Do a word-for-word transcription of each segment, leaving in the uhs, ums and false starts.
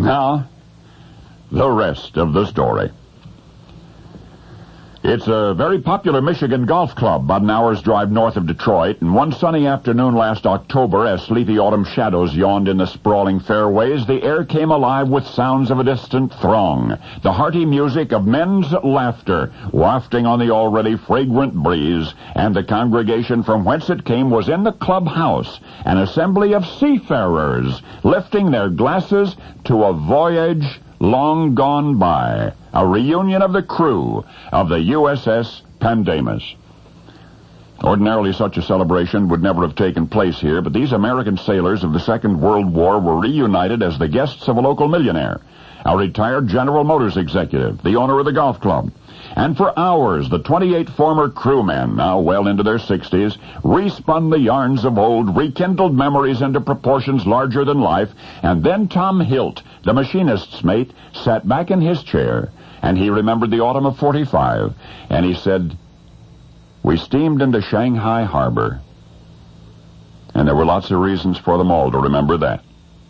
Now, the rest of the story. It's a very popular Michigan golf club about an hour's drive north of Detroit, and one sunny afternoon last October, as sleepy autumn shadows yawned in the sprawling fairways, the air came alive with sounds of a distant throng, the hearty music of men's laughter wafting on the already fragrant breeze, and the congregation from whence it came was in the clubhouse, an assembly of seafarers lifting their glasses to a voyage long gone by, a reunion of the crew of the U S S Pandamus. Ordinarily, such a celebration would never have taken place here, but these American sailors of the Second World War were reunited as the guests of a local millionaire, a retired General Motors executive, the owner of the golf club. And for hours, the twenty-eight former crewmen, now well into their sixties, respun the yarns of old, rekindled memories into proportions larger than life, and then Tom Hilt, the machinist's mate, sat back in his chair, and he remembered the autumn of forty-five, and he said, "We steamed into Shanghai Harbor." And there were lots of reasons for them all to remember that.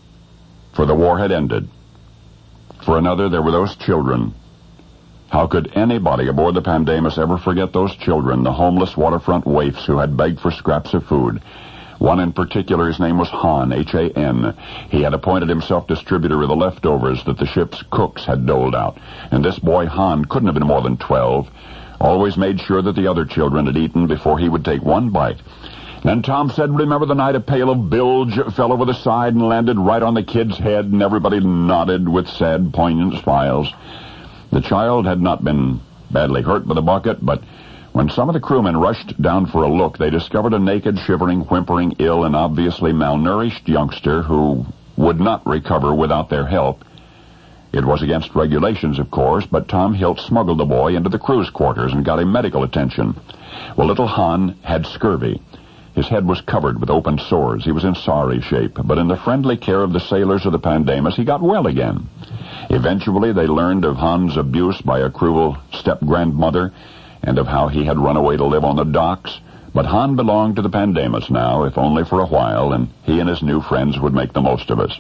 For the war had ended. For another, there were those children. How could anybody aboard the Pandamus ever forget those children, the homeless waterfront waifs who had begged for scraps of food? One in particular, his name was Han, H A N. He had appointed himself distributor of the leftovers that the ship's cooks had doled out. And this boy, Han, couldn't have been more than twelve. Always made sure that the other children had eaten before he would take one bite. Then Tom said, "Remember the night a pail of bilge fell over the side and landed right on the kid's head," and everybody nodded with sad, poignant smiles. The child had not been badly hurt by the bucket, but when some of the crewmen rushed down for a look, they discovered a naked, shivering, whimpering, ill, and obviously malnourished youngster who would not recover without their help. It was against regulations, of course, but Tom Hilt smuggled the boy into the crew's quarters and got him medical attention. Well, little Han had scurvy. His head was covered with open sores. He was in sorry shape, but in the friendly care of the sailors of the Pandamus, he got well again. Eventually, they learned of Han's abuse by a cruel step-grandmother and of how he had run away to live on the docks. But Han belonged to the Pandamus now, if only for a while, and he and his new friends would make the most of us.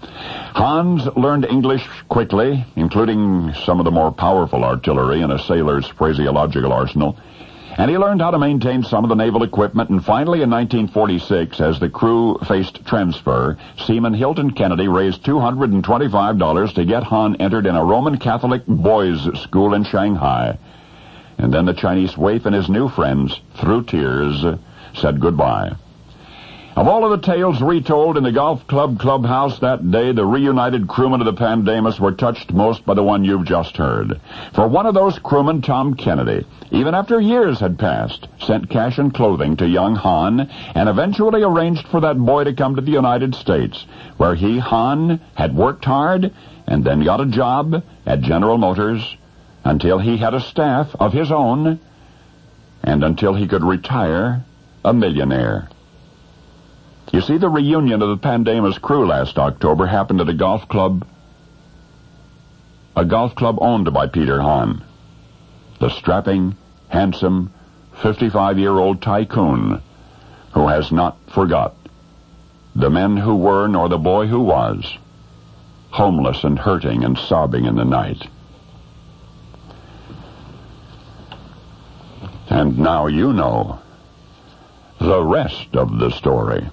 Hans learned English quickly, including some of the more powerful artillery in a sailor's phraseological arsenal. And he learned how to maintain some of the naval equipment, and finally in nineteen forty-six, as the crew faced transfer, Seaman Hilton Kennedy raised two hundred twenty-five dollars to get Han entered in a Roman Catholic boys' school in Shanghai. And then the Chinese waif and his new friends, through tears, said goodbye. Of all of the tales retold in the golf club clubhouse that day, the reunited crewmen of the Pandamus were touched most by the one you've just heard. For one of those crewmen, Tom Kennedy, even after years had passed, sent cash and clothing to young Han and eventually arranged for that boy to come to the United States, where he, Han, had worked hard and then got a job at General Motors until he had a staff of his own and until he could retire a millionaire. You see, the reunion of the Pandamus crew last October happened at a golf club, a golf club owned by Peter Han, the strapping, handsome, fifty-five-year-old tycoon who has not forgot the men who were nor the boy who was, homeless and hurting and sobbing in the night. And now you know the rest of the story.